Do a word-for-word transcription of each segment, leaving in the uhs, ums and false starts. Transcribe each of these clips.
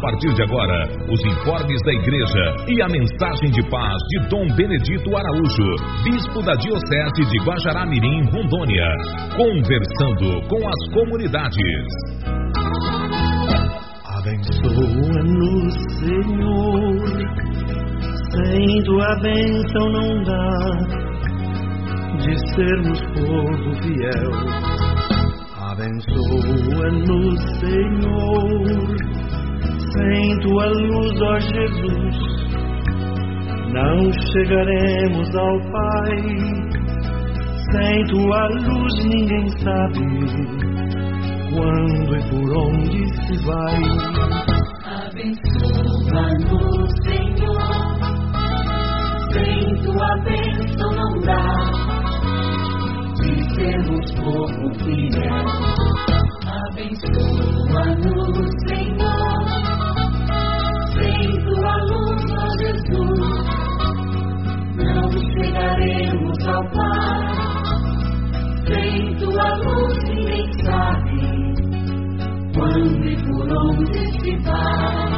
partir de agora, os informes da igreja e a mensagem de paz de Dom Benedito Araújo, bispo da Diocese de Guajará-Mirim, Rondônia, conversando com as comunidades. Abençoa-nos, Senhor, sem tua bênção não dá de sermos povo fiel. Abençoa-nos, Senhor, sem tua luz, ó Jesus, não chegaremos ao Pai. Sem tua luz ninguém sabe quando e por onde se vai. Abençoa-nos, Senhor, sem tua bênção não dá de sermos povo fiel. Abençoa-nos, Senhor, sem tua luz, ó Jesus, não chegaremos ao Pai. Sem tua luz ninguém sabe quando e por onde se vai.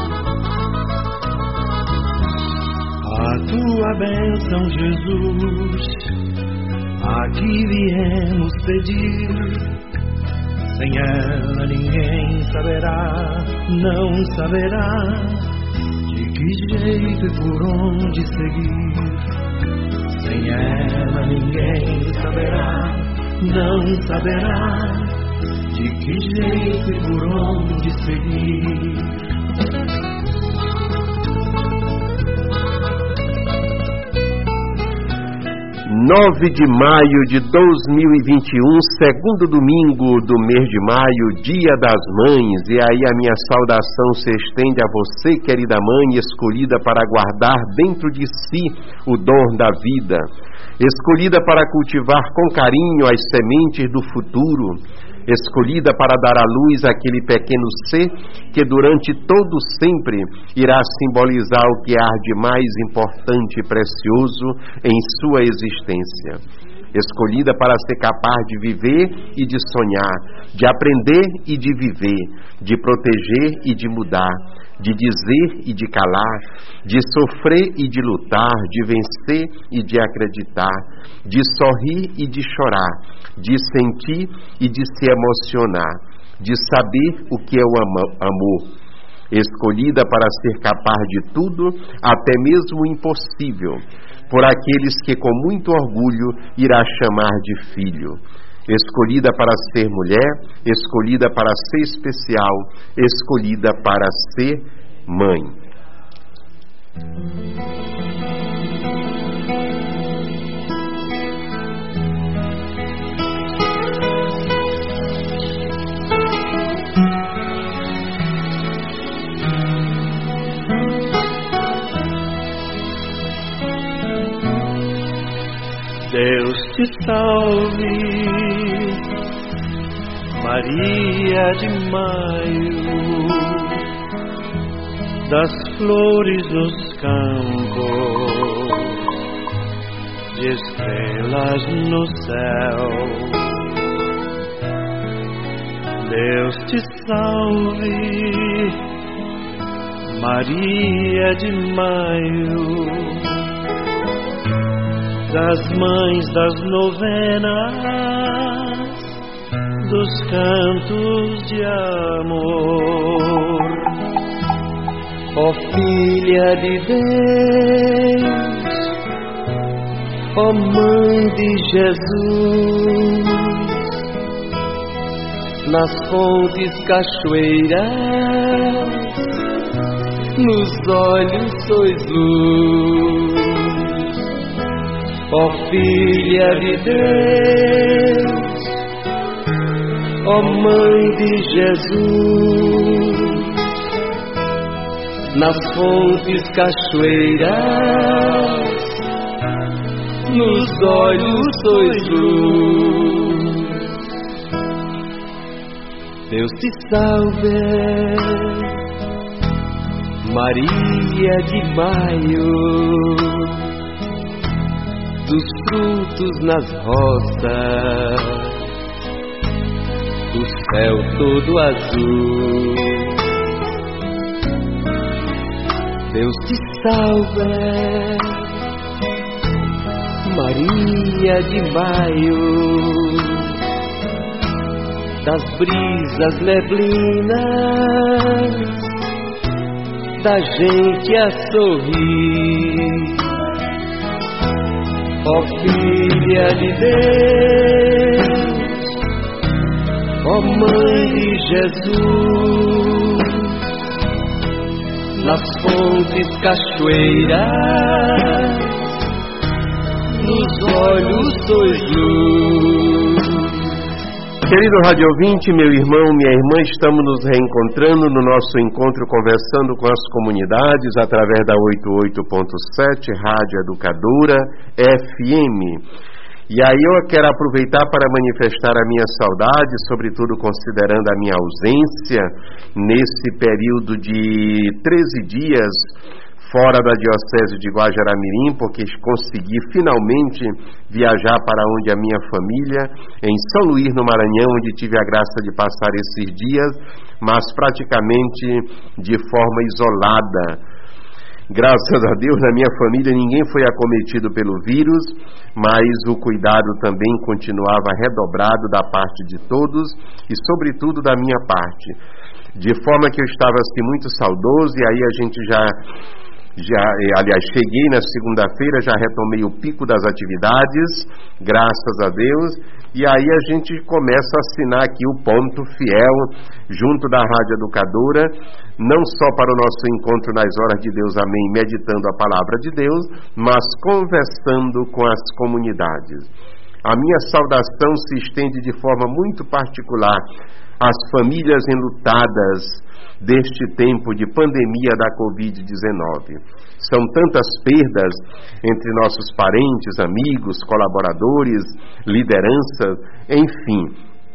A tua bênção, Jesus, aqui viemos pedir. Sem ela ninguém saberá, não saberá de que jeito e por onde seguir. Sem ela ninguém saberá, não saberá de que jeito e por onde seguir. nove de maio de dois mil e vinte e um, segundo domingo do mês de maio, Dia das Mães. E aí a minha saudação se estende a você, querida mãe, escolhida para guardar dentro de si o dom da vida, escolhida para cultivar com carinho as sementes do futuro, escolhida para dar à luz aquele pequeno ser que durante todo sempre irá simbolizar o que há de mais importante e precioso em sua existência. Escolhida para ser capaz de viver e de sonhar, de aprender e de viver, de proteger e de mudar, de dizer e de calar, de sofrer e de lutar, de vencer e de acreditar, de sorrir e de chorar, de sentir e de se emocionar, de saber o que é o amor. Escolhida para ser capaz de tudo, até mesmo o impossível, por aqueles que com muito orgulho irá chamar de filho. Escolhida para ser mulher, escolhida para ser especial, escolhida para ser mãe. Deus te salve, Maria de maio, das flores dos campos, de estrelas no céu. Deus te salve, Maria de maio, das mães das novenas, dos cantos de amor. Ó filha de Deus, ó mãe de Jesus, nas fontes cachoeiras, nos olhos sois luz. Ó filha de Deus, ó mãe de Jesus, nas fontes cachoeiras, nos olhos sois luz. Deus te salve, Maria de maio, dos frutos nas roças, do céu todo azul. Deus te salve, Maria de Maio, das brisas neblinas, da gente a sorrir. Ó Filha de Deus, ó Mãe de Jesus, nas fontes cachoeiras, nos olhos sois luz. Querido rádio ouvinte, meu irmão, minha irmã, estamos nos reencontrando no nosso encontro Conversando com as Comunidades através da oitenta e oito ponto sete Rádio Educadora F M. E aí eu quero aproveitar para manifestar a minha saudade, sobretudo considerando a minha ausência nesse período de treze dias fora da Diocese de Guajará-Mirim, porque consegui finalmente viajar para onde a minha família, em São Luís, no Maranhão, onde tive a graça de passar esses dias, mas praticamente de forma isolada. Graças a Deus, na minha família ninguém foi acometido pelo vírus, mas o cuidado também continuava redobrado da parte de todos e, sobretudo, da minha parte. De forma que eu estava assim muito saudoso, e aí a gente já... Já, aliás, cheguei na segunda-feira, já retomei o pico das atividades, graças a Deus, e aí a gente começa a assinar aqui o ponto fiel, junto da Rádio Educadora, não só para o nosso encontro nas horas de Deus, amém, meditando a palavra de Deus, mas conversando com as comunidades. A minha saudação se estende de forma muito particular às famílias enlutadas deste tempo de pandemia da covid dezenove. São tantas perdas entre nossos parentes, amigos, colaboradores, lideranças, enfim.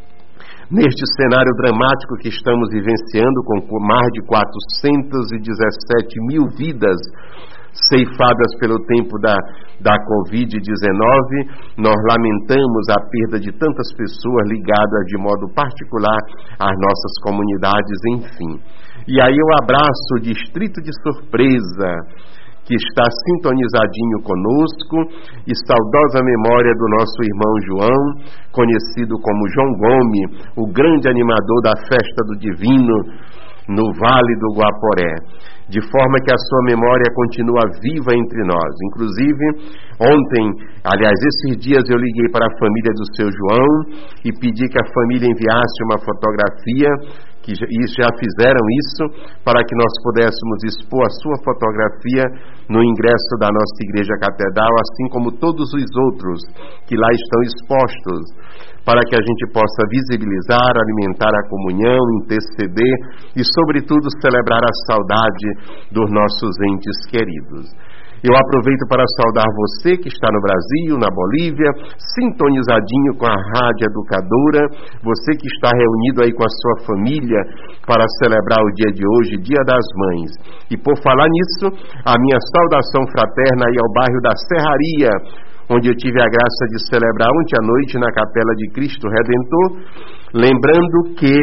Neste cenário dramático que estamos vivenciando, com mais de quatrocentas e dezessete mil vidas ceifadas pelo tempo da, da covid dezenove, nós lamentamos a perda de tantas pessoas ligadas de modo particular às nossas comunidades, enfim. E aí eu abraço o Distrito de Surpresa, que está sintonizadinho conosco, e saudosa memória do nosso irmão João, conhecido como João Gomes, o grande animador da Festa do Divino no Vale do Guaporé, de forma que a sua memória continua viva entre nós. Inclusive, ontem, aliás, esses dias eu liguei para a família do seu João e pedi que a família enviasse uma fotografia, que e já fizeram isso, para que nós pudéssemos expor a sua fotografia no ingresso da nossa igreja catedral, assim como todos os outros que lá estão expostos, para que a gente possa visibilizar, alimentar a comunhão, interceder e, sobretudo, celebrar a saudade dos nossos entes queridos. Eu aproveito para saudar você que está no Brasil, na Bolívia, sintonizadinho com a Rádio Educadora, você que está reunido aí com a sua família para celebrar o dia de hoje, Dia das Mães. E por falar nisso, a minha saudação fraterna aí ao bairro da Serraria, onde eu tive a graça de celebrar ontem à noite na Capela de Cristo Redentor, lembrando que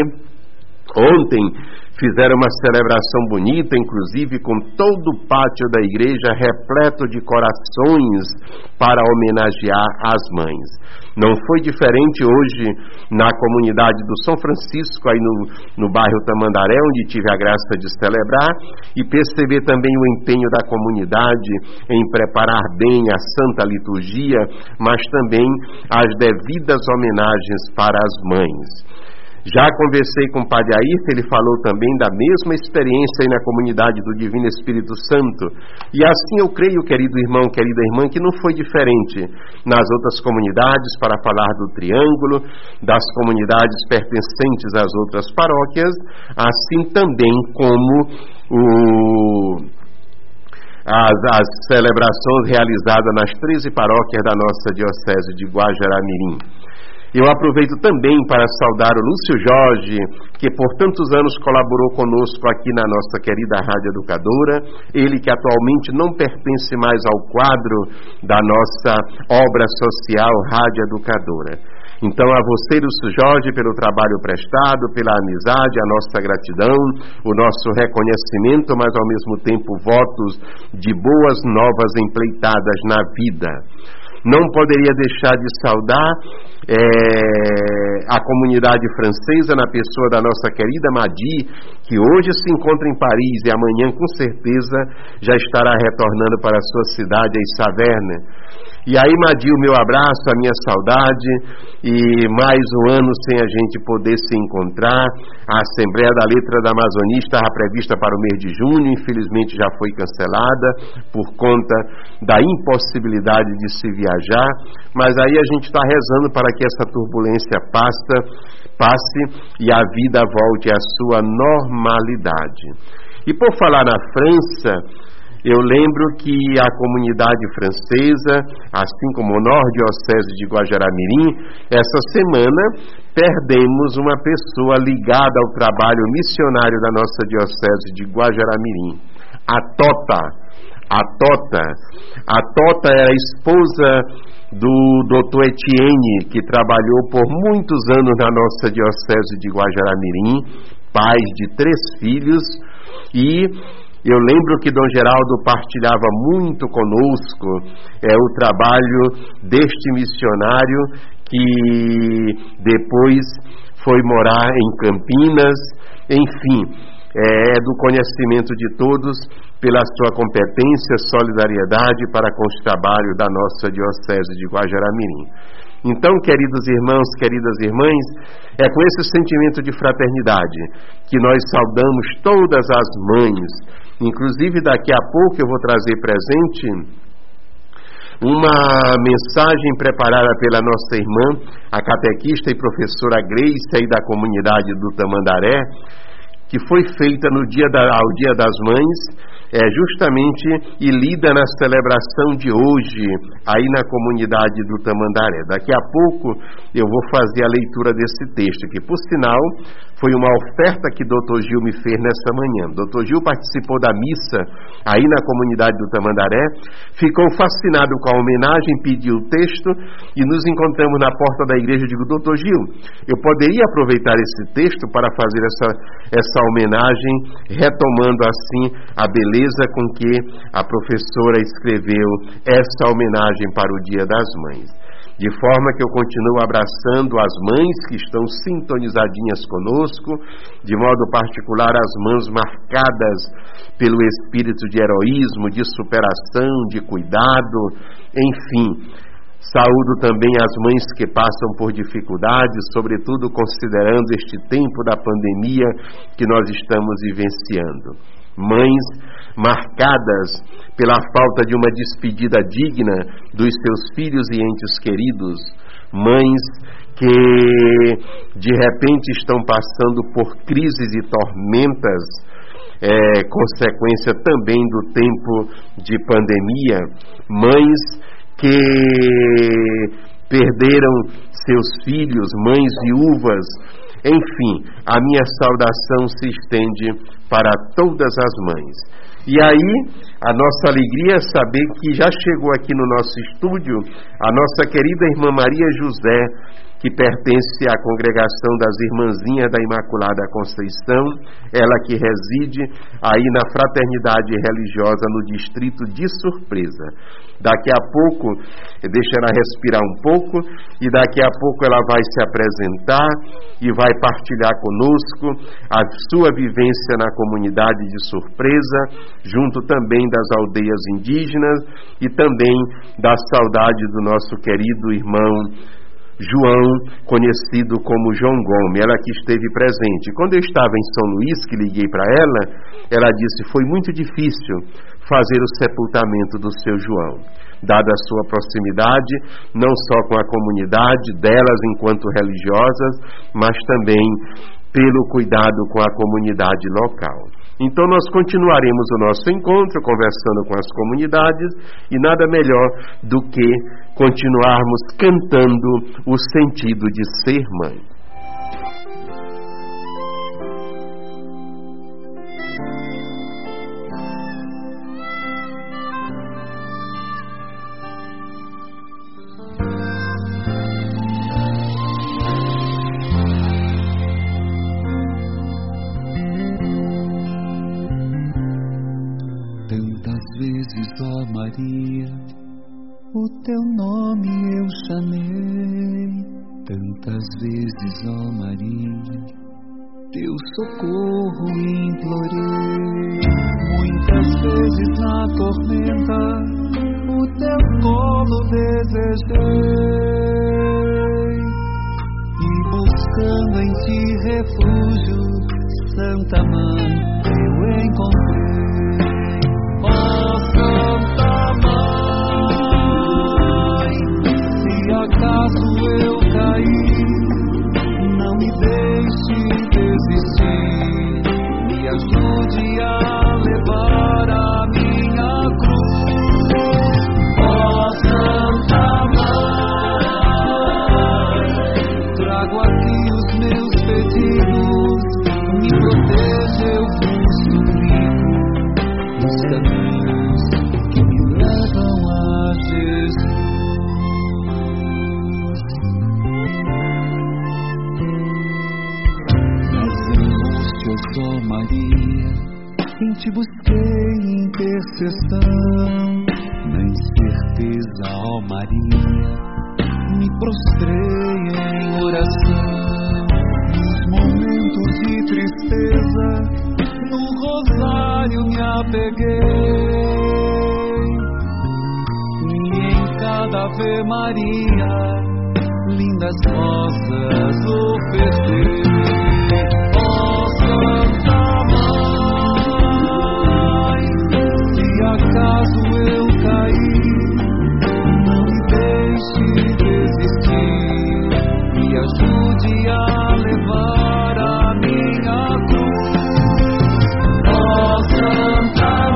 ontem fizeram uma celebração bonita, inclusive com todo o pátio da igreja repleto de corações para homenagear as mães. Não foi diferente hoje na comunidade do São Francisco, aí no, no bairro Tamandaré, onde tive a graça de celebrar, e perceber também o empenho da comunidade em preparar bem a Santa Liturgia, mas também as devidas homenagens para as mães. Já conversei com o Padre Ayrton, ele falou também da mesma experiência aí na comunidade do Divino Espírito Santo. E assim eu creio, querido irmão, querida irmã, que não foi diferente nas outras comunidades, para falar do Triângulo, das comunidades pertencentes às outras paróquias, assim também como o... As, as celebrações realizadas nas treze paróquias da nossa Diocese de Guajará-Mirim. Eu aproveito também para saudar o Lúcio Jorge, que por tantos anos colaborou conosco aqui na nossa querida Rádio Educadora, ele que atualmente não pertence mais ao quadro da nossa obra social Rádio Educadora. Então, a você, Lúcio Jorge, pelo trabalho prestado, pela amizade, a nossa gratidão, o nosso reconhecimento, mas ao mesmo tempo votos de boas novas empleitadas na vida. Não poderia deixar de saudar é, a comunidade francesa na pessoa da nossa querida Madi, que hoje se encontra em Paris e amanhã com certeza já estará retornando para a sua cidade, em Saverne. E aí, Madi, o meu abraço, a minha saudade, e mais um ano sem a gente poder se encontrar. A Assembleia da Letra da Amazônia estava prevista para o mês de junho, infelizmente já foi cancelada por conta da impossibilidade de se viajar, mas aí a gente está rezando para que essa turbulência passa, passe e a vida volte à sua normalidade. E por falar na França, eu lembro que a comunidade francesa, assim como o Nordiocese de Guajará-Mirim, essa semana perdemos uma pessoa ligada ao trabalho missionário da nossa Diocese de Guajará-Mirim, a Tota. A Tota. A Tota era a esposa do doutor Etienne, que trabalhou por muitos anos na nossa Diocese de Guajará-Mirim, pai de três filhos, e eu lembro que Dom Geraldo partilhava muito conosco é, o trabalho deste missionário que depois foi morar em Campinas. Enfim, é do conhecimento de todos pela sua competência, solidariedade para com os trabalhos da nossa Diocese de Guajará-Mirim. Então, queridos irmãos, queridas irmãs, é com esse sentimento de fraternidade que nós saudamos todas as mães. Inclusive, daqui a pouco eu vou trazer presente uma mensagem preparada pela nossa irmã, a catequista e professora Grace, aí da comunidade do Tamandaré, que foi feita no dia da, ao Dia das Mães, é, justamente e lida na celebração de hoje, aí na comunidade do Tamandaré. Daqui a pouco eu vou fazer a leitura desse texto, que por sinal foi uma oferta que doutor Gil me fez nessa manhã. doutor Gil participou da missa aí na comunidade do Tamandaré, ficou fascinado com a homenagem, pediu o texto e nos encontramos na porta da igreja. Eu digo, doutor Gil, eu poderia aproveitar esse texto para fazer essa, essa homenagem, retomando assim a beleza com que a professora escreveu essa homenagem para o Dia das Mães. De forma que eu continuo abraçando as mães que estão sintonizadinhas conosco, de modo particular as mães marcadas pelo espírito de heroísmo, de superação, de cuidado, enfim. Saúdo também as mães que passam por dificuldades, sobretudo considerando este tempo da pandemia que nós estamos vivenciando. Mães marcadas pela falta de uma despedida digna dos seus filhos e entes queridos, mães que de repente estão passando por crises e tormentas, é, consequência também do tempo de pandemia, mães que perderam seus filhos, mães viúvas. Enfim, a minha saudação se estende para todas as mães. E aí, a nossa alegria é saber que já chegou aqui no nosso estúdio a nossa querida irmã Maria José, que pertence à congregação das Irmãzinhas da Imaculada Conceição, ela que reside aí na Fraternidade Religiosa no distrito de Surpresa. Daqui a pouco, deixa ela respirar um pouco, e daqui a pouco ela vai se apresentar e vai partilhar conosco a sua vivência na comunidade de Surpresa, junto também das aldeias indígenas e também da saudade do nosso querido irmão João, conhecido como João Gomes, ela que esteve presente. Quando eu estava em São Luís, que liguei para ela, ela disse, foi muito difícil fazer o sepultamento do seu João, dada a sua proximidade, não só com a comunidade delas enquanto religiosas, mas também pelo cuidado com a comunidade local. Então nós continuaremos o nosso encontro conversando com as comunidades e nada melhor do que continuarmos cantando o sentido de ser mãe. teu nome eu chamei, tantas vezes, ó Maria, teu socorro implorei. Muitas vezes na tormenta o teu colo desejei, e buscando em ti refúgio, Santa Mãe, eu encontrei. Ó Santa Mãe, se acaso eu cair, não me deixe desistir, me ajude a levar a minha cruz. Ó Santa Mãe, trago aqui os meus pedidos, me proteja, eu vos suplico, nos caminhos que me levam a Jesus. Ó Maria, em ti busquei intercessão, na incerteza, ó Maria, me prostrei em oração. Nos momentos de tristeza, no rosário me apeguei, e em cada Ave Maria, lindas rosas ofertei. Santa Mãe, se acaso eu cair, não me deixe desistir, me ajude a levar a minha cruz. Ó Santa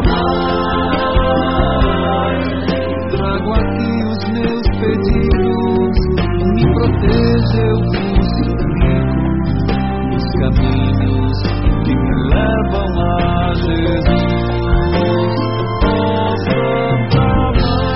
Mãe, trago aqui os meus pedidos, me proteja, eu vos suplico, nos caminhos que me levam a Jesus. Ó Santa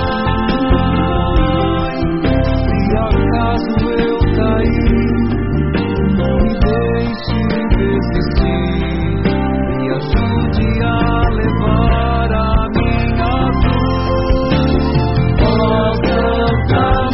Mãe, se acaso eu cair, não me deixe desistir, me ajude a levar a minha cruz. Ó Santa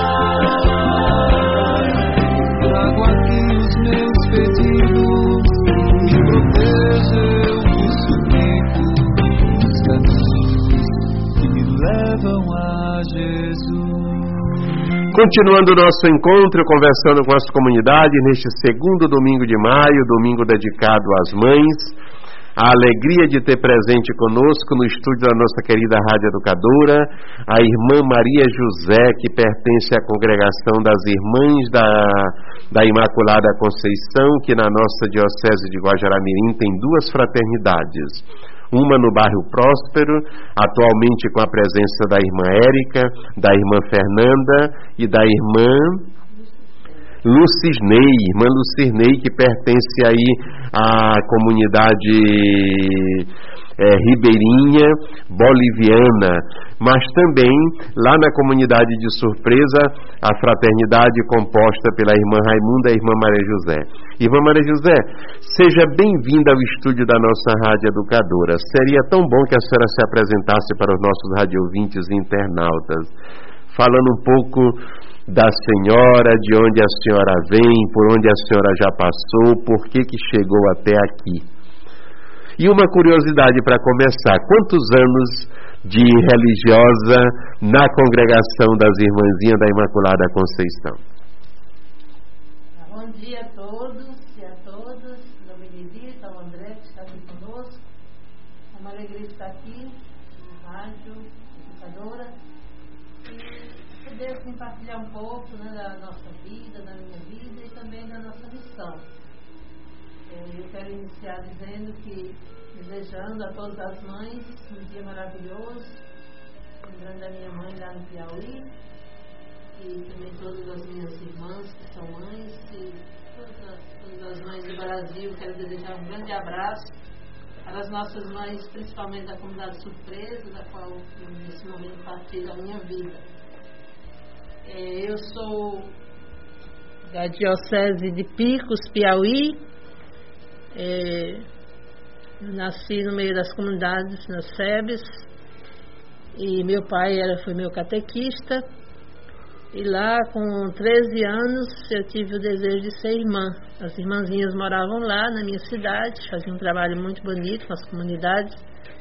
Mãe, trago aqui os meus pedidos, me proteja, eu vos suplico, nos caminhos que me levam a Jesus. Continuando o nosso encontro, conversando com a comunidade neste segundo domingo de maio, domingo dedicado às mães. A alegria de ter presente conosco no estúdio da nossa querida Rádio Educadora, a irmã Maria José, que pertence à congregação das Irmãs da, da Imaculada Conceição, que na nossa Diocese de Guajará-Mirim tem duas fraternidades. Uma no bairro Próspero, atualmente com a presença da irmã Érica, da irmã Fernanda e da irmã Lucisnei, irmã Lucisnei, que pertence aí à comunidade é, ribeirinha boliviana, mas também lá na comunidade de Surpresa, a fraternidade composta pela irmã Raimunda e a irmã Maria José. Irmã Maria José, seja bem-vinda ao estúdio da nossa Rádio Educadora. Seria tão bom que a senhora se apresentasse para os nossos radiovintes e internautas, falando um pouco da senhora, de onde a senhora vem, por onde a senhora já passou, por que que chegou até aqui. E uma curiosidade para começar: quantos anos de religiosa na congregação das Irmãzinhas da Imaculada Conceição? Bom dia a todos e a todas, da Benedita, ao André que está aqui conosco. É uma alegria estar aqui na Rádio Educadora e poder compartilhar um pouco, né, da nossa vida, da minha vida e também da nossa missão. Eu quero iniciar dizendo que, desejando a todas as mães um dia maravilhoso, lembrando da minha mãe lá no Piauí, e também todas as minhas irmãs que são mães, e todas as, todas as mães do Brasil. Quero desejar um grande abraço para as nossas mães, principalmente da comunidade Surpresa, da qual eu, nesse momento, partilho a minha vida. É, eu sou da Diocese de Picos, Piauí. É, nasci no meio das comunidades, nas S E Bs, e meu pai era, foi meu catequista. E lá, com treze anos, eu tive o desejo de ser irmã. As irmãzinhas moravam lá na minha cidade, faziam um trabalho muito bonito com as comunidades.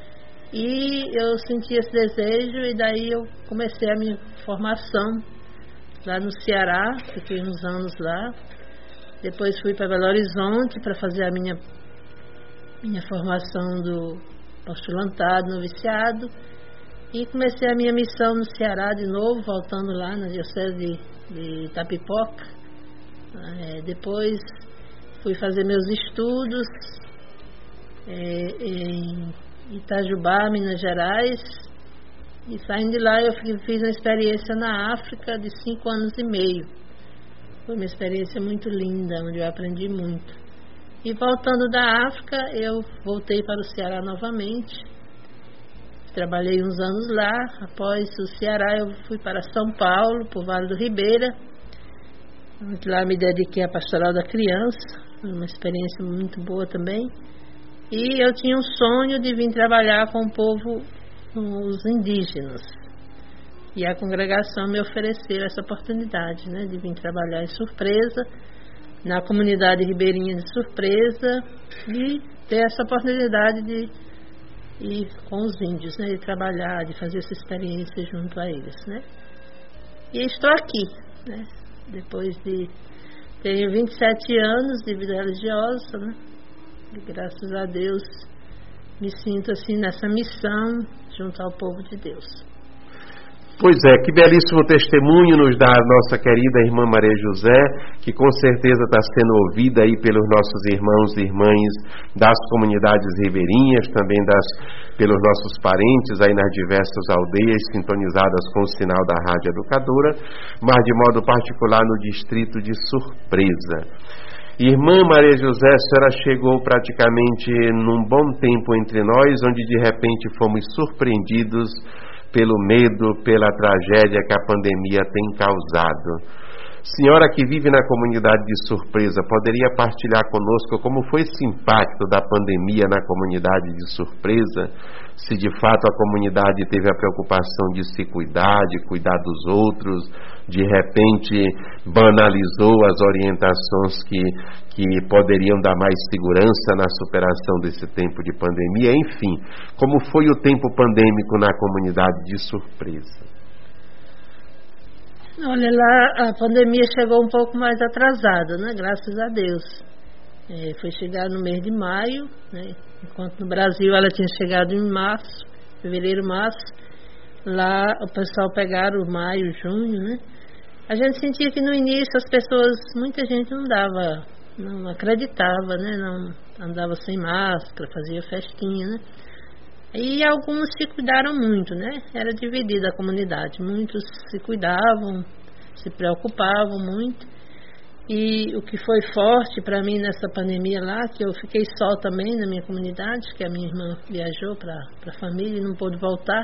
E eu senti esse desejo e daí eu comecei a minha formação lá no Ceará, fiquei uns anos lá. Depois fui para Belo Horizonte para fazer a minha, minha formação do postulantado, noviciado. E comecei a minha missão no Ceará de novo, voltando lá na Diocese de, de Itapipoca. É, depois fui fazer meus estudos é, em Itajubá, Minas Gerais. E saindo de lá eu fiz uma experiência na África de cinco anos e meio. Foi uma experiência muito linda, onde eu aprendi muito. E voltando da África, eu voltei para o Ceará novamente. Trabalhei uns anos lá. Após o Ceará eu fui para São Paulo, para o Vale do Ribeira. Lá me dediquei à pastoral da criança, uma experiência muito boa também. E eu tinha um sonho de vir trabalhar com o povo, com os indígenas. E a congregação me ofereceu essa oportunidade, né, de vir trabalhar em Surpresa, na comunidade ribeirinha de Surpresa, e ter essa oportunidade de ir com os índios, né, de trabalhar, de fazer essa experiência junto a eles, né. E estou aqui, né, depois de... Tenho vinte e sete anos de vida religiosa, né, e graças a Deus me sinto assim nessa missão junto ao povo de Deus. Pois é, que belíssimo testemunho nos dá a nossa querida irmã Maria José, que com certeza está sendo ouvida aí pelos nossos irmãos e irmãs das comunidades ribeirinhas, também das, pelos nossos parentes aí nas diversas aldeias sintonizadas com o sinal da Rádio Educadora, mas de modo particular no distrito de Surpresa. Irmã Maria José, a senhora chegou praticamente num bom tempo entre nós, onde de repente fomos surpreendidos pelo medo, pela tragédia que a pandemia tem causado. Senhora que vive na comunidade de Surpresa, poderia partilhar conosco como foi esse impacto da pandemia na comunidade de Surpresa? Se de fato a comunidade teve a preocupação de se cuidar, de cuidar dos outros, de repente banalizou as orientações que, que poderiam dar mais segurança na superação desse tempo de pandemia, enfim, como foi o tempo pandêmico na comunidade de Surpresa? Olha, lá a pandemia chegou um pouco mais atrasada, né? Graças a Deus. É, foi chegar no mês de maio, né? Enquanto no Brasil ela tinha chegado em março, fevereiro, março. Lá o pessoal pegaram maio, junho, né? A gente sentia que no início as pessoas, muita gente não dava, não acreditava, né? Não andava sem máscara, fazia festinha, né? E alguns se cuidaram muito, né? Era dividida a comunidade. Muitos se cuidavam, se preocupavam muito. E o que foi forte para mim nessa pandemia lá, que eu fiquei só também na minha comunidade, que a minha irmã viajou para a família e não pôde voltar.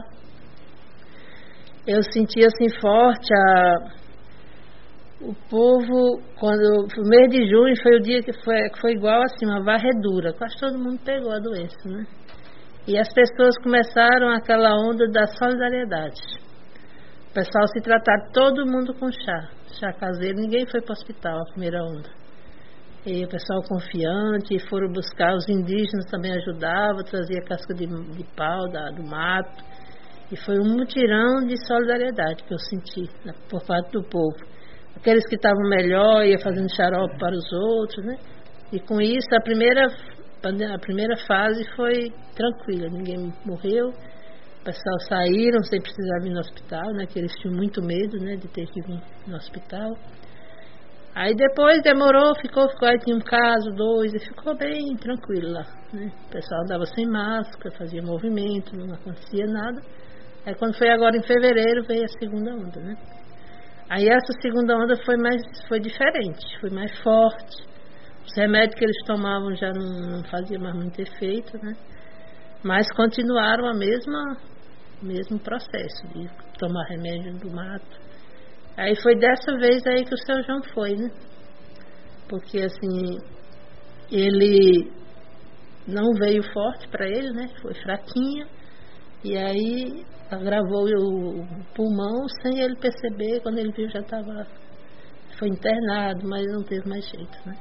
Eu senti assim forte a, o povo, quando o mês de junho foi o dia que foi, que foi igual assim, uma varredura. Quase todo mundo pegou a doença, né? E as pessoas começaram aquela onda da solidariedade. O pessoal se tratar todo mundo com chá, chá caseiro, ninguém foi para o hospital a primeira onda. E o pessoal confiante, foram buscar, os indígenas também ajudavam, trazia casca de, de pau da, do mato. E foi um mutirão de solidariedade que eu senti, né, por parte do povo. Aqueles que estavam melhor iam fazendo xarope para os outros, né? E com isso a primeira... A primeira fase foi tranquila, ninguém morreu, o pessoal saíram sem precisar vir no hospital, né, que eles tinham muito medo, né, de ter que vir no hospital. Aí depois demorou, ficou, ficou, aí tinha um caso, dois, e ficou bem tranquilo lá, né. O pessoal andava sem máscara, fazia movimento, não acontecia nada. Aí quando foi agora em fevereiro veio a segunda onda, né. Aí essa segunda onda foi mais, foi diferente, foi mais forte. Os remédios que eles tomavam já não, não faziam mais muito efeito, né? Mas continuaram a mesma, o mesmo processo de tomar remédio do mato. Aí foi dessa vez aí que o seu João foi, né? Porque assim, ele não veio forte para ele, né? Foi fraquinho. E aí agravou o pulmão sem ele perceber. Quando ele viu, já estava... Foi internado, mas não teve mais jeito, né?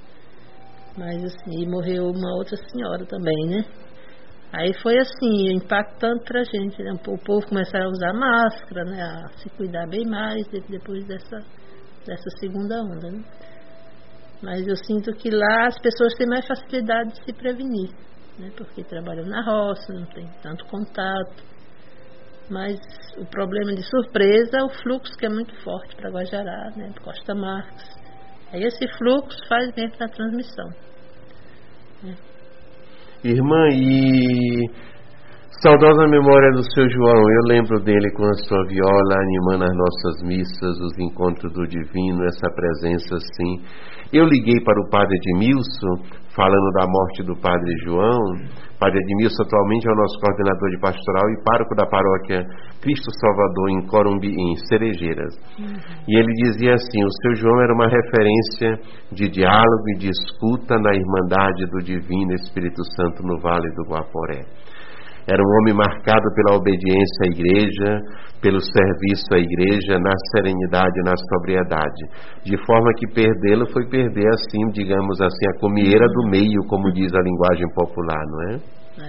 Mas assim, e morreu uma outra senhora também, né? Aí foi assim, impactante pra gente, né? O povo começaram a usar máscara, né? A se cuidar bem mais depois dessa, dessa segunda onda, né? Mas eu sinto que lá as pessoas têm mais facilidade de se prevenir, né? Porque trabalham na roça, não tem tanto contato. Mas o problema de surpresa é o fluxo, que é muito forte para Guajará, né? Costa Marques. Aí esse fluxo faz bem para a transmissão, né? Irmã, e saudosa memória do seu João, eu lembro dele com a sua viola, animando as nossas missas, os encontros do divino, essa presença assim. Eu liguei para o padre Edmilson, falando da morte do padre João. O padre Edmilson atualmente é o nosso coordenador de pastoral e pároco da paróquia Cristo Salvador em Corumbi, em Cerejeiras. Uhum. E ele dizia assim: o seu João era uma referência de diálogo e de escuta na Irmandade do Divino Espírito Santo no Vale do Guaporé. Era um homem marcado pela obediência à igreja, pelo serviço à igreja, na serenidade e na sobriedade. De forma que perdê-lo foi perder, assim, digamos assim, a comieira do meio, como diz a linguagem popular, não é?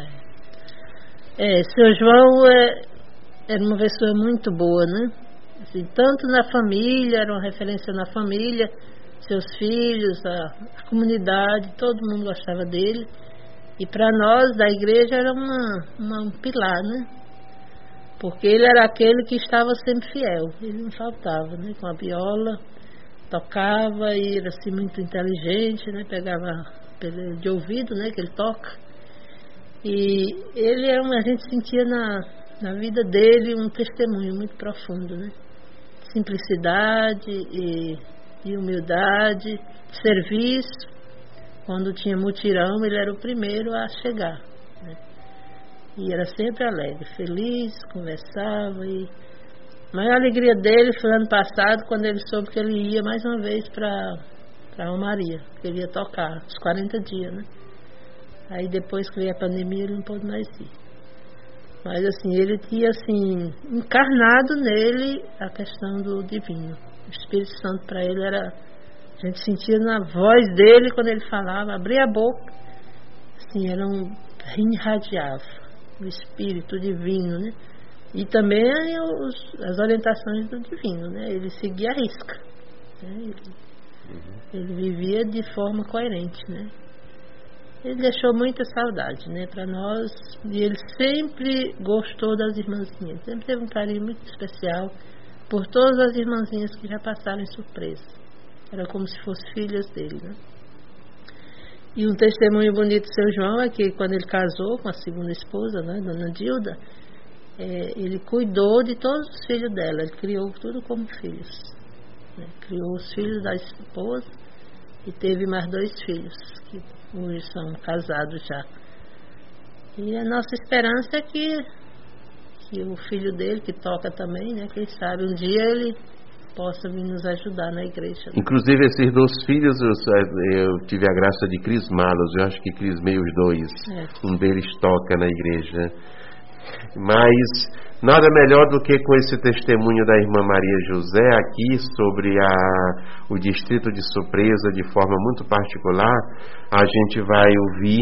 É, é seu João é, era uma pessoa muito boa, né? Assim, tanto na família, era uma referência na família, seus filhos, a, a comunidade, todo mundo gostava dele. E para nós da igreja era uma, uma, um pilar, né? Porque ele era aquele que estava sempre fiel, ele não faltava, né? Com a viola, tocava e era assim muito inteligente, né? Pegava de ouvido, né? Que ele toca. E ele era uma, a gente sentia na, na vida dele um testemunho muito profundo, né? Simplicidade e, e humildade, serviço. Quando tinha mutirão, ele era o primeiro a chegar, né? E era sempre alegre, feliz, conversava. E... Mas a alegria dele foi ano passado, quando ele soube que ele ia mais uma vez para a Romaria, que ele ia tocar, os quarenta dias, né? Aí depois que veio a pandemia, ele não pôde mais ir. Mas assim, ele tinha assim, encarnado nele a questão do divino. O Espírito Santo para ele era... A gente sentia na voz dele, quando ele falava, abria a boca, assim, era um, irradiava o Espírito Divino, né? E também os, as orientações do Divino, né? Ele seguia a risca, né? Ele, uhum. ele vivia de forma coerente, né? Ele deixou muita saudade, né, para nós, e ele sempre gostou das irmãzinhas, sempre teve um carinho muito especial por todas as irmãzinhas que já passaram em Surpresa. Era como se fossem filhas dele, né? E um testemunho bonito do seu João é que quando ele casou com a segunda esposa, né, Dona Dilda, é, ele cuidou de todos os filhos dela, ele criou tudo como filhos, né? Criou os filhos da esposa e teve mais dois filhos que hoje são casados já. E a nossa esperança é que, que o filho dele, que toca também, né, quem sabe um dia ele possa vir nos ajudar na igreja. Inclusive esses dois filhos eu, eu tive a graça de crismá-los. Eu acho que crismei os dois. É. Um deles toca na igreja. Mas nada melhor do que com esse testemunho da irmã Maria José aqui sobre a, o distrito de Surpresa de forma muito particular. A gente vai ouvir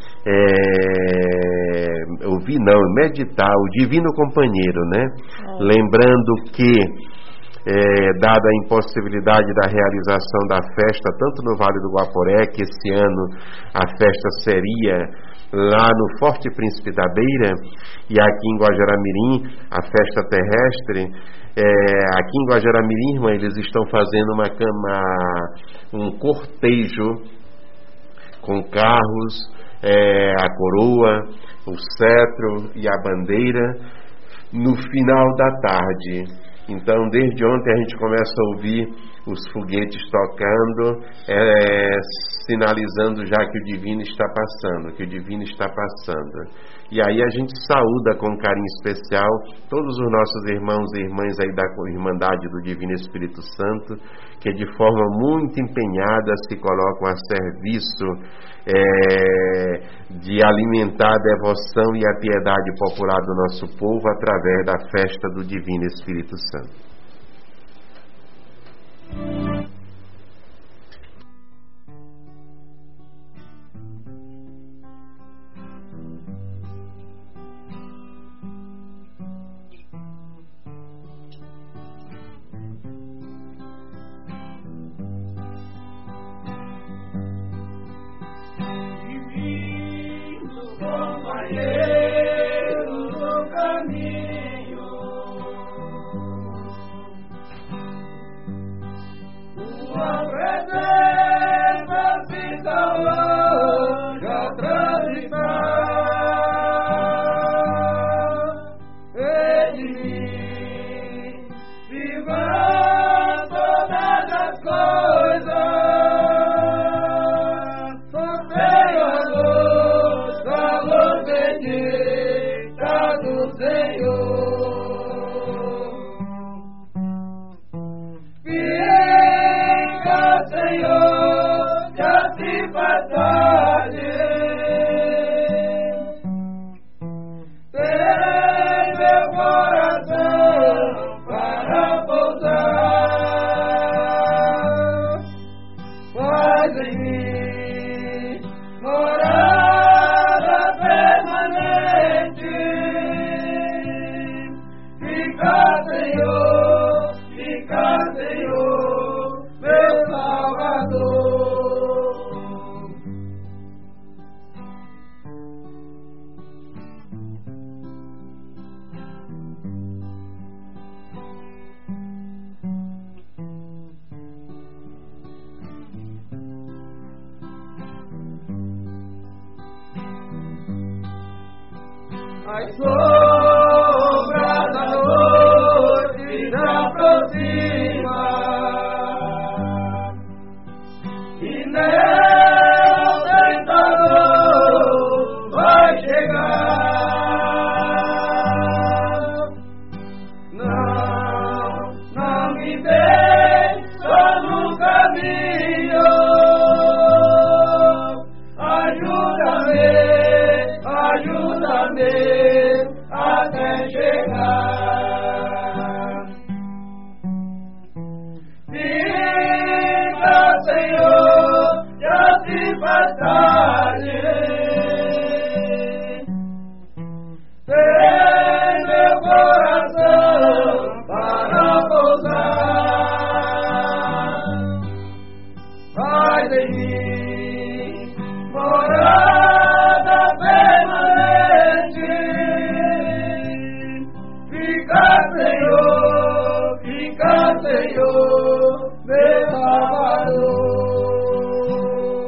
é, ouvir não, meditar o Divino Companheiro, né? Oh. Lembrando que É, dada a impossibilidade da realização da festa, tanto no Vale do Guaporé, que esse ano a festa seria lá no Forte Príncipe da Beira, e aqui em Guajará-Mirim, a festa terrestre, é, aqui em Guajará-Mirim, irmã, eles estão fazendo uma, uma, um cortejo com carros, é, a coroa, o cetro e a bandeira, no final da tarde. Então, desde ontem a gente começa a ouvir os foguetes tocando, é, sinalizando já que o divino está passando, que o divino está passando. E aí a gente saúda com carinho especial todos os nossos irmãos e irmãs aí da Irmandade do Divino Espírito Santo, que de forma muito empenhada se colocam a serviço é, de alimentar a devoção e a piedade popular do nosso povo através da festa do Divino Espírito Santo. As sombras da noite se aproxima e nela o tentador vai chegar. Não, não me deixe só no caminho, ajuda-me, ajuda-me até chegar. Fica, Senhor, já se faz tarde. Tem meu coração para pousar. Faz em mim morada permanente. Fica, Senhor, fica, Senhor, meu Salvador.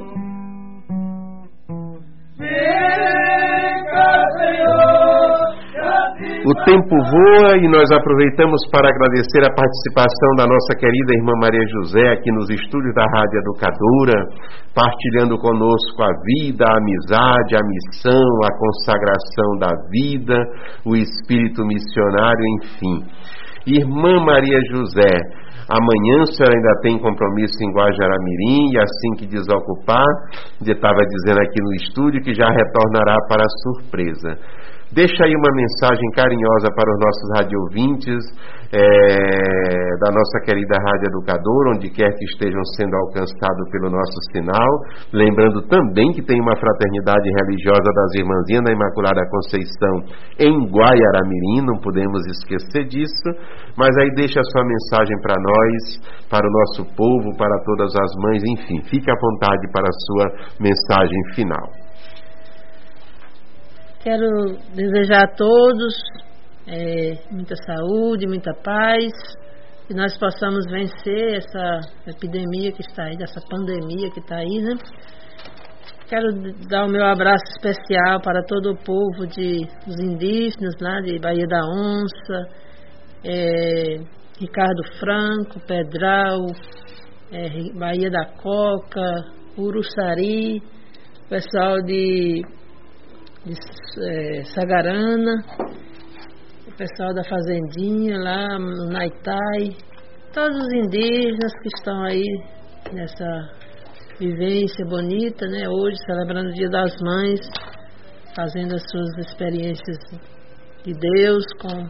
Fica, Senhor, já te... O tempo voa e nós aproveitamos para agradecer a participação da nossa querida irmã Maria José aqui nos estúdios da Rádio Educadora, partilhando conosco a vida, a amizade, a missão, a consagração da vida, o espírito missionário, enfim. Irmã Maria José, amanhã a senhora ainda tem compromisso em Guajará-Mirim e assim que desocupar, eu estava dizendo aqui no estúdio que já retornará para a surpresa. Deixa aí uma mensagem carinhosa para os nossos radiovintes é, da nossa querida Rádio Educadora, onde quer que estejam sendo alcançados pelo nosso sinal. Lembrando também que tem uma fraternidade religiosa das Irmãzinhas da Imaculada Conceição em Guajará-Mirim, não podemos esquecer disso. Mas aí deixa a sua mensagem para nós, para o nosso povo, para todas as mães, enfim, fique à vontade para a sua mensagem final. Quero desejar a todos é, muita saúde, muita paz, que nós possamos vencer essa epidemia que está aí, dessa pandemia que está aí, né? Quero dar o meu abraço especial para todo o povo de, dos indígenas, lá de Baía da Onça, é, Ricardo Franco, Pedral, é, Bahia da Coca, Uruçari, pessoal de, de é, Sagarana, o pessoal da Fazendinha lá no Naitai, todos os indígenas que estão aí nessa vivência bonita, né? Hoje celebrando o Dia das Mães, fazendo as suas experiências de Deus com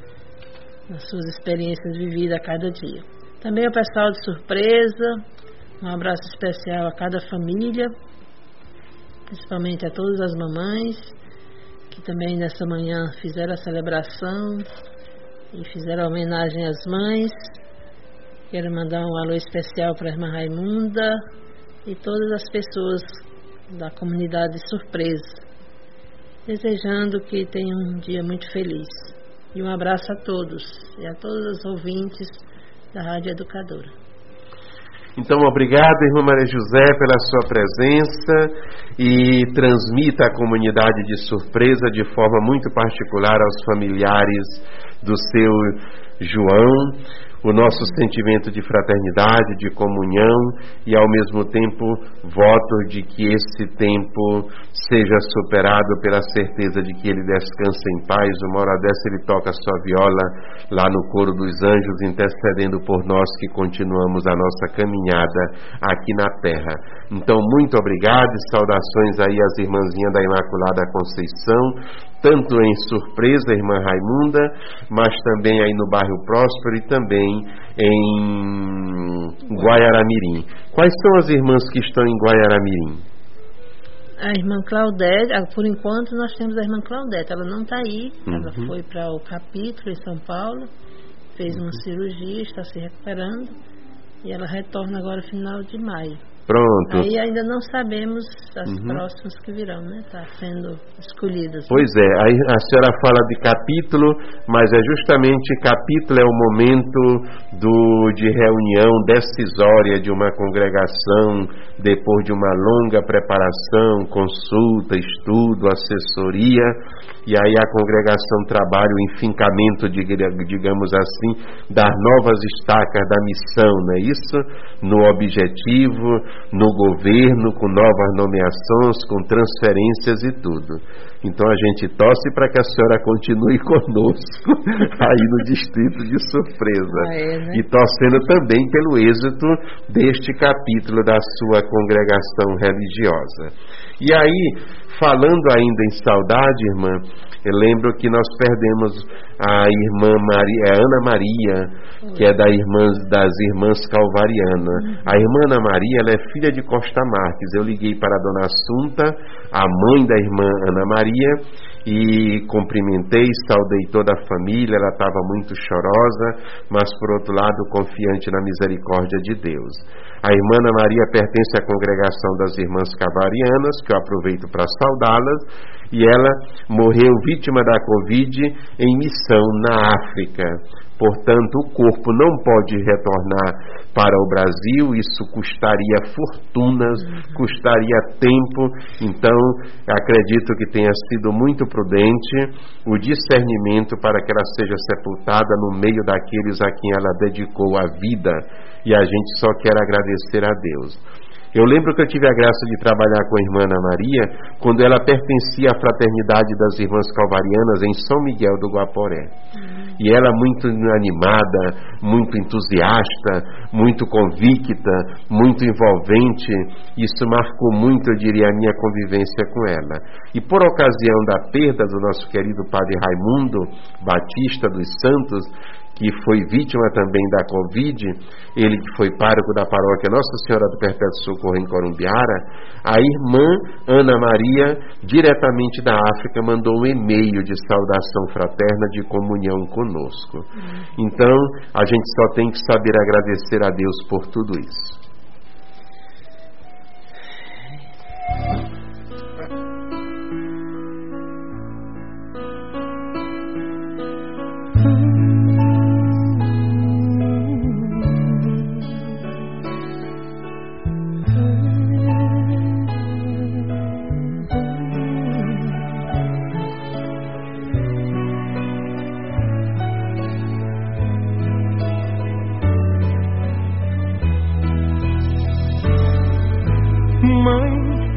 as suas experiências vividas a cada dia. Também o pessoal de Surpresa, um abraço especial a cada família, principalmente a todas as mamães que também nessa manhã fizeram a celebração e fizeram a homenagem às mães. Quero mandar um alô especial para a irmã Raimunda e todas as pessoas da comunidade Surpresa, desejando que tenham um dia muito feliz. E um abraço a todos e a todos os ouvintes da Rádio Educadora. Então, obrigado, irmã Maria José, pela sua presença, e transmita à comunidade de Surpresa de forma muito particular aos familiares do seu João o nosso sentimento de fraternidade, de comunhão, e ao mesmo tempo voto de que esse tempo seja superado pela certeza de que ele descansa em paz. Uma hora dessa ele toca a sua viola lá no coro dos anjos, intercedendo por nós que continuamos a nossa caminhada aqui na terra. Então, muito obrigado e saudações aí às irmãzinhas da Imaculada Conceição, tanto em Surpresa, irmã Raimunda, mas também aí no bairro Próspero e também em Guaiaramirim. Quais são as irmãs que estão em Guaiaramirim? A irmã Claudete, por enquanto nós temos a irmã Claudete, ela não está aí, uhum. Ela foi para o capítulo em São Paulo, fez uma uhum. cirurgia, está se recuperando, e ela retorna agora no final de maio. Pronto. Aí ainda não sabemos as uhum. próximas que virão, né? Está sendo escolhidas. Pois é, aí a senhora fala de capítulo, mas é justamente capítulo é o momento do, de reunião decisória de uma congregação, depois de uma longa preparação, consulta, estudo, assessoria, e aí a congregação trabalha o enfincamento, de, digamos assim, das novas estacas da missão, não é isso? No objetivo, no governo, com novas nomeações, com transferências e tudo. Então a gente torce para que a senhora continue conosco aí no distrito de Surpresa. Ah, é, né? E torcendo também pelo êxito deste capítulo da sua congregação religiosa. E aí, falando ainda em saudade, irmã, eu lembro que nós perdemos a irmã Maria, Ana Maria, que é da irmã, das irmãs Calvariana. A irmã Ana Maria, ela é filha de Costa Marques. Eu liguei para a dona Assunta, a mãe da irmã Ana Maria, e cumprimentei, saudei toda a família. Ela estava muito chorosa, mas por outro lado confiante na misericórdia de Deus. A irmã Ana Maria pertence à congregação das irmãs Cavarianas, que eu aproveito para saudá-las, e ela morreu vítima da Covid em missão na África. Portanto, o corpo não pode retornar para o Brasil, isso custaria fortunas, custaria tempo. Então, acredito que tenha sido muito prudente o discernimento para que ela seja sepultada no meio daqueles a quem ela dedicou a vida, e a gente só quer agradecer a Deus. Eu lembro que eu tive a graça de trabalhar com a irmã Ana Maria quando ela pertencia à fraternidade das irmãs Calvarianas em São Miguel do Guaporé. Uhum. E ela muito animada, muito entusiasta, muito convicta, muito envolvente. Isso marcou muito, eu diria, a minha convivência com ela. E por ocasião da perda do nosso querido padre Raimundo Batista dos Santos, que foi vítima também da Covid, ele que foi pároco da paróquia Nossa Senhora do Perpétuo Socorro em Corumbiara, a irmã Ana Maria, diretamente da África, mandou um e-mail de saudação fraterna, de comunhão conosco. Então, a gente só tem que saber agradecer a Deus por tudo isso.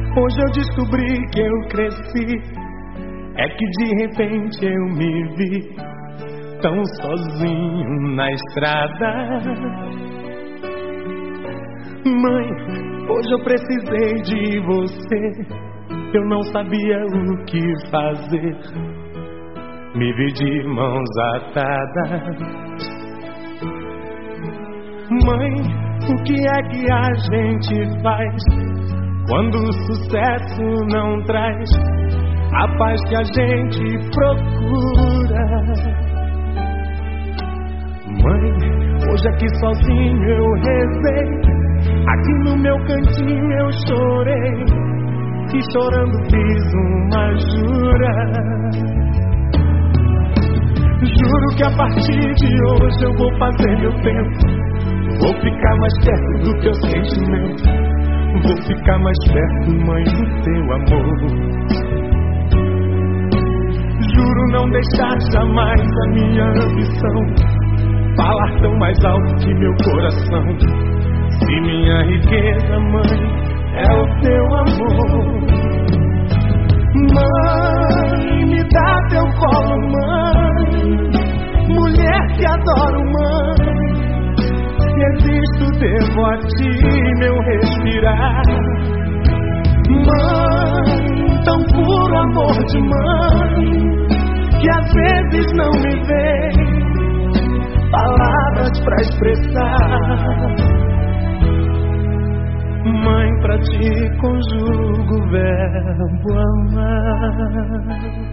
Hoje eu descobri que eu cresci, é que de repente eu me vi tão sozinho na estrada. Mãe, hoje eu precisei de você, eu não sabia o que fazer, me vi de mãos atadas. Mãe, o que é que a gente faz quando o sucesso não traz a paz que a gente procura? Mãe, hoje aqui sozinho eu rezei, aqui no meu cantinho eu chorei, e chorando fiz uma jura. Juro que a partir de hoje eu vou fazer meu tempo, vou ficar mais perto do teu sentimento, vou ficar mais perto, mãe, do teu amor. Juro não deixar jamais a minha ambição falar tão mais alto que meu coração. Se minha riqueza, mãe, é o teu amor. Mãe, me dá teu colo, mãe, mulher que adoro, mãe. Se existo, devo a ti meu respirar. Mãe, tão puro amor de mãe, que às vezes não me vem palavras pra expressar. Mãe, pra ti conjugo o verbo amar.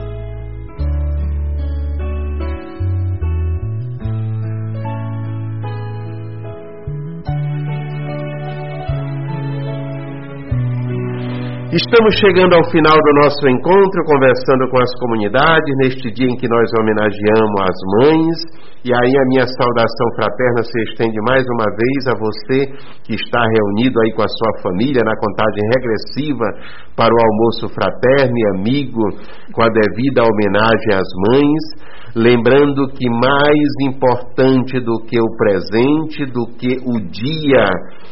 Estamos chegando ao final do nosso encontro, conversando com as comunidades, neste dia em que nós homenageamos as mães. E aí a minha saudação fraterna se estende mais uma vez a você que está reunido aí com a sua família na contagem regressiva para o almoço fraterno e amigo, com a devida homenagem às mães. Lembrando que mais importante do que o presente, do que o dia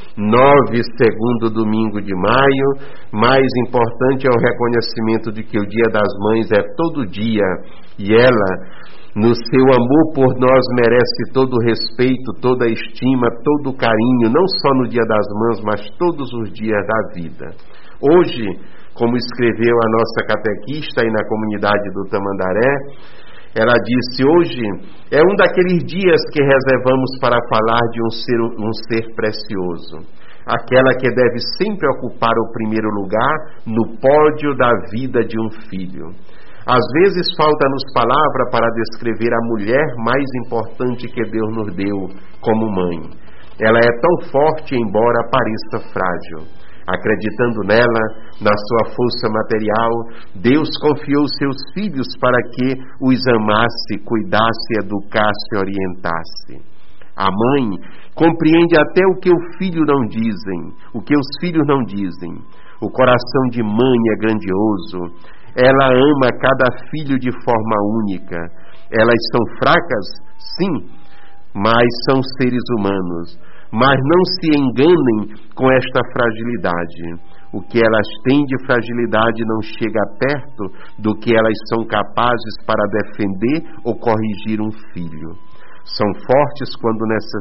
nove, segundo domingo de maio, mais importante é o reconhecimento de que o Dia das Mães é todo dia, e ela, no seu amor por nós, merece todo o respeito, toda a estima, todo o carinho, não só no Dia das Mães, mas todos os dias da vida. Hoje, como escreveu a nossa catequista aí na comunidade do Tamandaré, ela disse: hoje é um daqueles dias que reservamos para falar de um ser, um ser precioso, aquela que deve sempre ocupar o primeiro lugar no pódio da vida de um filho. Às vezes falta-nos palavra para descrever a mulher mais importante que Deus nos deu como mãe. Ela é tão forte, embora pareça frágil. Acreditando nela, na sua força material, Deus confiou seus filhos para que os amasse, cuidasse, educasse e orientasse. A mãe compreende até o que o filho não dizem, o que os filhos não dizem. O coração de mãe é grandioso. Ela ama cada filho de forma única. Elas são fracas? Sim, mas são seres humanos. Mas não se enganem com esta fragilidade. O que elas têm de fragilidade não chega perto do que elas são capazes para defender ou corrigir um filho. São fortes quando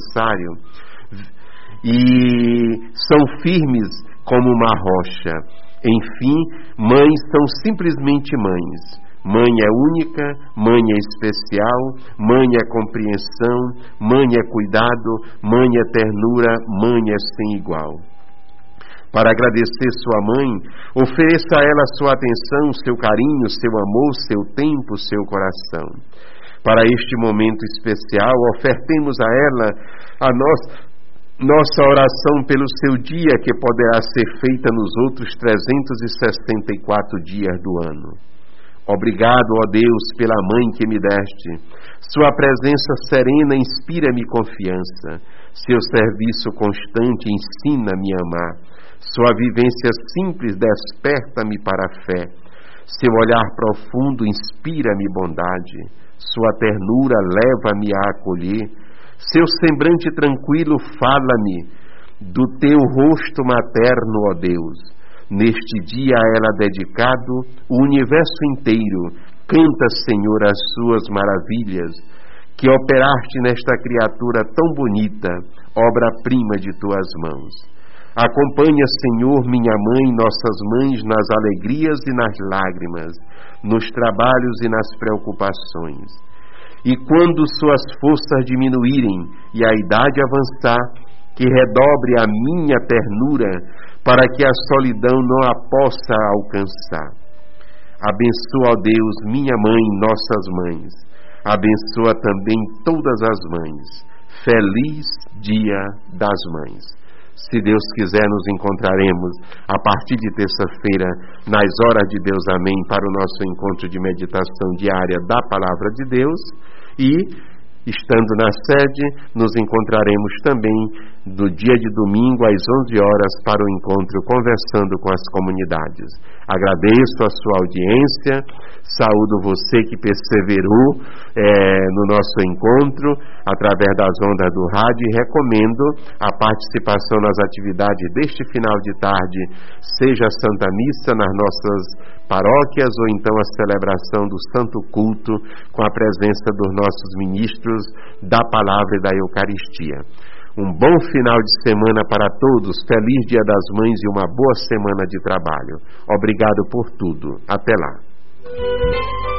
necessário e são firmes como uma rocha. Enfim, mães são simplesmente mães. Mãe é única, mãe é especial, mãe é compreensão, mãe é cuidado, mãe é ternura, mãe é sem igual. Para agradecer sua mãe, ofereça a ela sua atenção, seu carinho, seu amor, seu tempo, seu coração. Para este momento especial, ofertemos a ela a nossa, nossa oração pelo seu dia, que poderá ser feita nos outros trezentos e sessenta e quatro dias do ano. Obrigado, ó Deus, pela mãe que me deste. Sua presença serena inspira-me confiança. Seu serviço constante ensina-me a amar. Sua vivência simples desperta-me para a fé. Seu olhar profundo inspira-me bondade. Sua ternura leva-me a acolher. Seu semblante tranquilo fala-me do teu rosto materno, ó Deus. Neste dia a ela dedicado, o universo inteiro canta, Senhor, as suas maravilhas, que operaste nesta criatura tão bonita, obra-prima de tuas mãos. Acompanha, Senhor, minha mãe, nossas mães, nas alegrias e nas lágrimas, nos trabalhos e nas preocupações. E quando suas forças diminuírem e a idade avançar, que redobre a minha ternura, para que a solidão não a possa alcançar. Abençoa, ó Deus, minha mãe, nossas mães. Abençoa também todas as mães. Feliz Dia das Mães. Se Deus quiser, nos encontraremos a partir de terça-feira, nas horas de Deus, amém, para o nosso encontro de meditação diária da Palavra de Deus. E, estando na sede, nos encontraremos também no dia de domingo às onze horas para o encontro Conversando com as Comunidades. Agradeço a sua audiência, saúdo você que perseverou é, no nosso encontro através das ondas do rádio e recomendo a participação nas atividades deste final de tarde, seja a Santa Missa nas nossas paróquias ou então a celebração do Santo Culto com a presença dos nossos ministros da Palavra e da Eucaristia. Um bom final de semana para todos, feliz Dia das Mães e uma boa semana de trabalho. Obrigado por tudo. Até lá.